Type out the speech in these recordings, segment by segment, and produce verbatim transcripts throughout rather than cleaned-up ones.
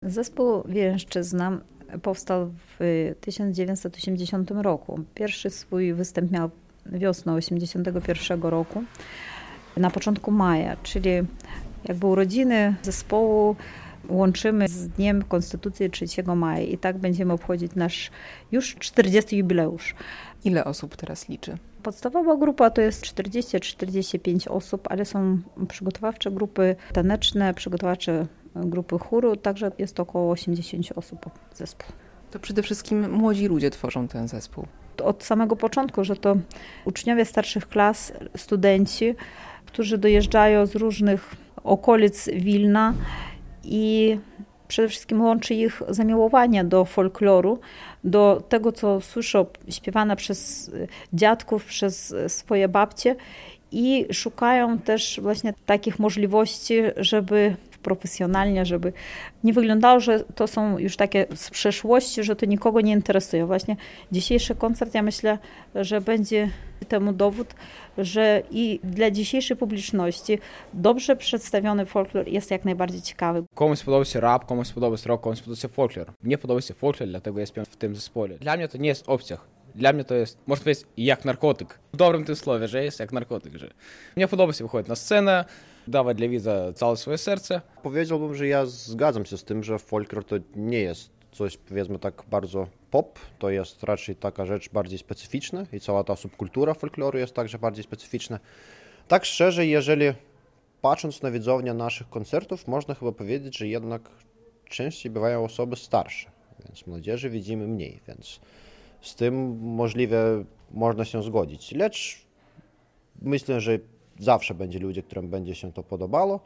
Zespół Wileńszczyzna powstał w tysiąc dziewięćset osiemdziesiątym roku. Pierwszy swój występ miał wiosną osiemdziesiątego pierwszego roku, na początku maja, czyli jakby urodziny zespołu łączymy z Dniem Konstytucji trzeciego maja i tak będziemy obchodzić nasz już czterdziesty jubileusz. Ile osób teraz liczy? Podstawowa grupa to jest czterdzieści do czterdziestu pięciu osób, ale są przygotowawcze grupy taneczne, przygotowawcze grupy chóru, także jest około osiemdziesiąt osób zespół. To przede wszystkim młodzi ludzie tworzą ten zespół. Od samego początku, że to uczniowie starszych klas, studenci, którzy dojeżdżają z różnych okolic Wilna i przede wszystkim łączy ich zamiłowanie do folkloru, do tego, co słyszą śpiewane przez dziadków, przez swoje babcie i szukają też właśnie takich możliwości, żeby profesjonalnie, żeby nie wyglądało, że to są już takie z przeszłości, że to nikogo nie interesuje. Właśnie dzisiejszy koncert, ja myślę, że będzie temu dowód, że i dla dzisiejszej publiczności dobrze przedstawiony folklor jest jak najbardziej ciekawy. Komuś podoba się rap, komuś podoba się rock, komuś podoba się folklor. Mnie podoba się folklor, dlatego ja śpiewam w tym zespole. Dla mnie to nie jest opcja. Dla mnie to jest, można powiedzieć, jak narkotyk. W dobrym tym słowie, że jest jak narkotyk. Że mnie podoba się wychodzić na scenę, dawać dla widza całe swoje serce. Powiedziałbym, że ja zgadzam się z tym, że folklor to nie jest coś, powiedzmy tak, bardzo pop. To jest raczej taka rzecz bardziej specyficzna i cała ta subkultura folkloru jest także bardziej specyficzna. Tak szczerze, jeżeli patrząc na widzownię naszych koncertów, można chyba powiedzieć, że jednak częściej bywają osoby starsze, więc młodzieży widzimy mniej, więc z tym możliwie można się zgodzić. Lecz myślę, że zawsze będzie ludzie, którym będzie się to podobało.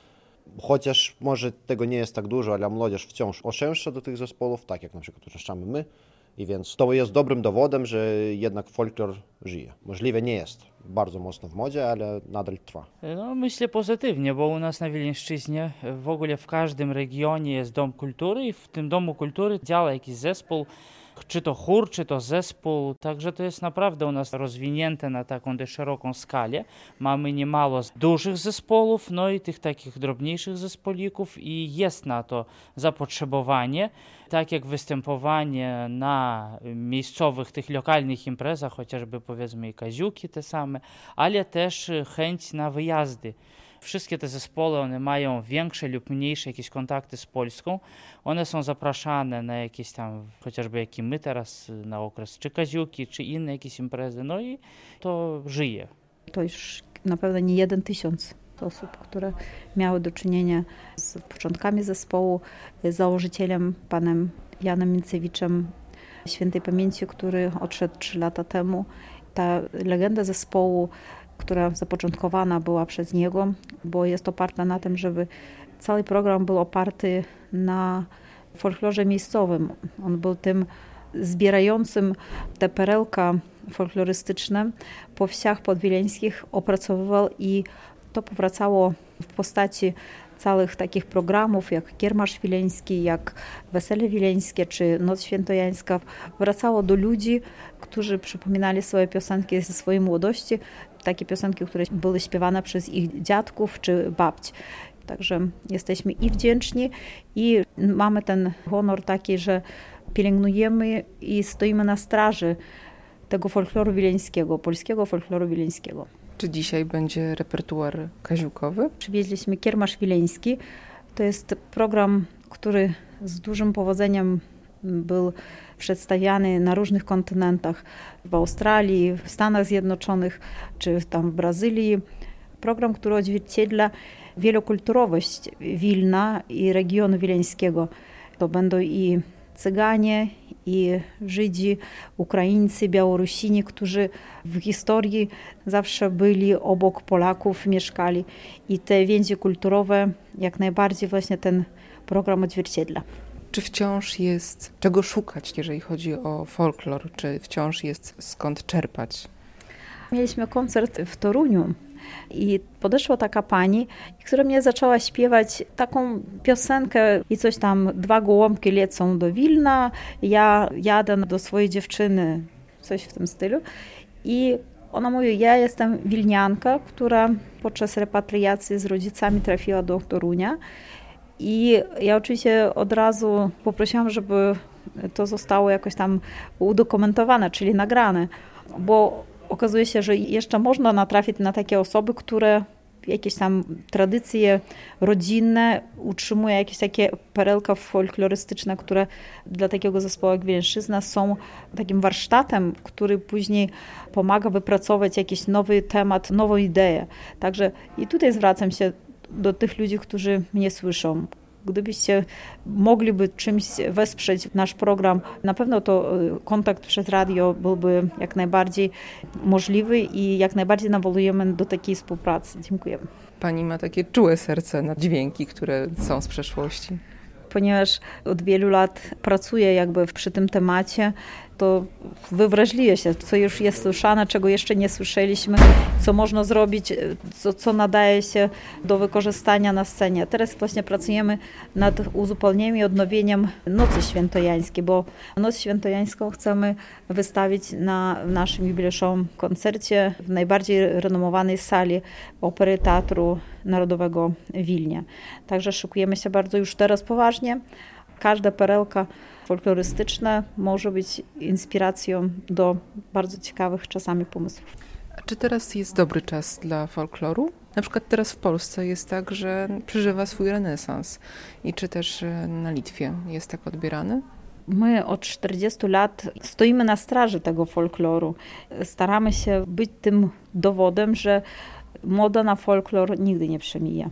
Chociaż może tego nie jest tak dużo, ale młodzież wciąż oczęszcza do tych zespołów, tak jak na przykład uczęszczamy my. I więc to jest dobrym dowodem, że jednak folklor żyje. Możliwe nie jest bardzo mocno w modzie, ale nadal trwa. No, myślę pozytywnie, bo u nas na Wileńszczyźnie w ogóle w każdym regionie jest dom kultury i w tym domu kultury działa jakiś zespół, czy to chór, czy to zespół, także to jest naprawdę u nas rozwinięte na taką dość szeroką skalę. Mamy niemało dużych zespołów, no i tych takich drobniejszych zespolików i jest na to zapotrzebowanie, tak jak występowanie na miejscowych, tych lokalnych imprezach, chociażby powiedzmy i kaziuki te same, ale też chęć na wyjazdy. Wszystkie te zespoły, one mają większe lub mniejsze jakieś kontakty z Polską. One są zapraszane na jakieś tam, chociażby jak i my teraz, na okres czy kaziuki, czy inne jakieś imprezy. No i to żyje. To już na pewno nie jeden tysiąc osób, które miały do czynienia z początkami zespołu, z założycielem, panem Janem Mincewiczem, świętej pamięci, który odszedł trzy lata temu. Ta legenda zespołu, która zapoczątkowana była przez niego, bo jest oparta na tym, żeby cały program był oparty na folklorze miejscowym. On był tym zbierającym te perełka folklorystyczne po wsiach podwileńskich, opracowywał i to powracało w postaci całych takich programów, jak Kiermasz Wileński, jak Wesele Wileńskie, czy Noc Świętojańska. Wracało do ludzi, którzy przypominali swoje piosenki ze swojej młodości, takie piosenki, które były śpiewane przez ich dziadków czy babci. Także jesteśmy i wdzięczni, i mamy ten honor taki, że pielęgnujemy i stoimy na straży tego folkloru wileńskiego, polskiego folkloru wileńskiego. Czy dzisiaj będzie repertuar kaziukowy? Przywieźliśmy Kiermasz Wileński. To jest program, który z dużym powodzeniem był przedstawiany na różnych kontynentach, w Australii, w Stanach Zjednoczonych, czy tam w Brazylii. Program, który odzwierciedla wielokulturowość Wilna i regionu wileńskiego. To będą i Cyganie, i Żydzi, Ukraińcy, Białorusini, którzy w historii zawsze byli obok Polaków, mieszkali. I te więzi kulturowe jak najbardziej właśnie ten program odzwierciedla. Czy wciąż jest czego szukać, jeżeli chodzi o folklor? Czy wciąż jest skąd czerpać? Mieliśmy koncert w Toruniu i podeszła taka pani, która mnie zaczęła śpiewać taką piosenkę i coś tam, dwa gołąbki lecą do Wilna, ja jadę do swojej dziewczyny, coś w tym stylu. I ona mówi, ja jestem wilnianka, która podczas repatriacji z rodzicami trafiła do Torunia I ja oczywiście od razu poprosiłam, żeby to zostało jakoś tam udokumentowane, czyli nagrane, bo okazuje się, że jeszcze można natrafić na takie osoby, które jakieś tam tradycje rodzinne, utrzymuje jakieś takie perełka folklorystyczne, które dla takiego zespołu jak Wileńszczyzna są takim warsztatem, który później pomaga wypracować jakiś nowy temat, nową ideę. Także i tutaj zwracam się do tych ludzi, którzy mnie słyszą. Gdybyście mogliby czymś wesprzeć nasz program, na pewno to kontakt przez radio byłby jak najbardziej możliwy i jak najbardziej nawołujemy do takiej współpracy. Dziękuję. Pani ma takie czułe serce na dźwięki, które są z przeszłości. Ponieważ od wielu lat pracuję jakby przy tym temacie, to wywrażliwie się, co już jest słyszane, czego jeszcze nie słyszeliśmy, co można zrobić, co, co nadaje się do wykorzystania na scenie. Teraz właśnie pracujemy nad uzupełnieniem i odnowieniem Nocy Świętojańskiej, bo Noc Świętojańską chcemy wystawić na naszym jubileuszowym koncercie w najbardziej renomowanej sali Opery Teatru Narodowego w Wilnie. Także szykujemy się bardzo już teraz poważnie. Każda perełka folklorystyczna może być inspiracją do bardzo ciekawych czasami pomysłów. A czy teraz jest dobry czas dla folkloru? Na przykład teraz w Polsce jest tak, że przeżywa swój renesans. I czy też na Litwie jest tak odbierany? My od czterdziestu lat stoimy na straży tego folkloru. Staramy się być tym dowodem, że moda na folklor nigdy nie przemija.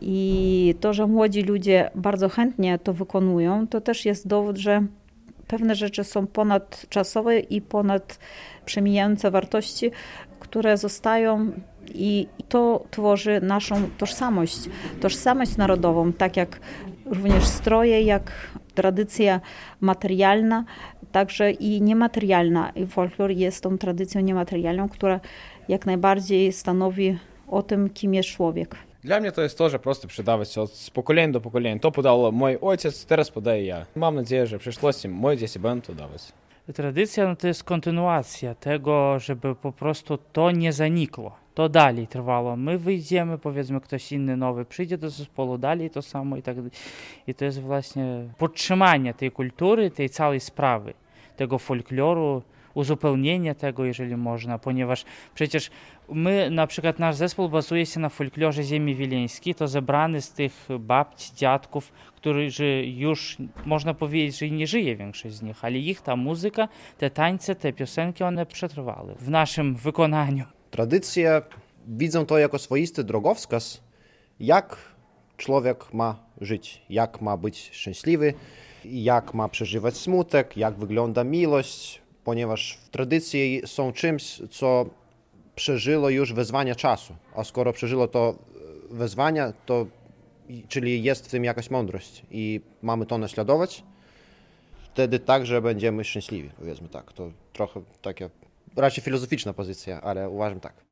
I to, że młodzi ludzie bardzo chętnie to wykonują, to też jest dowód, że pewne rzeczy są ponadczasowe i ponad przemijające wartości, które zostają i to tworzy naszą tożsamość, tożsamość narodową, tak jak również stroje, jak tradycja materialna, także i niematerialna. I folklor jest tą tradycją niematerialną, która jak najbardziej stanowi o tym, kim jest człowiek. Для mnie to jest to, że просто przydawać się od pokolenia do pokolenia. To podał mój ojciec, teraz podaję ja. Mam nadzieję, że w przyszłości moi dzieci będą to dawać. Tradycja no to jest kontynuacja tego, żeby po prostu to nie zanikło. To dalej trwało. My wyjdziemy, powiedzmy, ktoś inny nowy przyjdzie do zespołu, dalej to samo i tak dalej. I to jest właśnie podtrzymanie tej kultury, tej całej sprawy, tego folkloru, uzupełnienie tego, jeżeli można, ponieważ przecież my, na przykład nasz zespół bazuje się na folklorze ziemi wileńskiej, to zebrany z tych babci, dziadków, którzy już, można powiedzieć, że nie żyje większość z nich, ale ich ta muzyka, te tańce, te piosenki, one przetrwały w naszym wykonaniu. Tradycje widzą to jako swoisty drogowskaz, jak człowiek ma żyć, jak ma być szczęśliwy, jak ma przeżywać smutek, jak wygląda miłość, ponieważ tradycje są czymś, co przeżyło już wezwania czasu, a skoro przeżyło to wezwania, to czyli jest w tym jakaś mądrość i mamy to naśladować, wtedy także będziemy szczęśliwi, powiedzmy tak. To trochę taka raczej filozoficzna pozycja, ale uważam tak.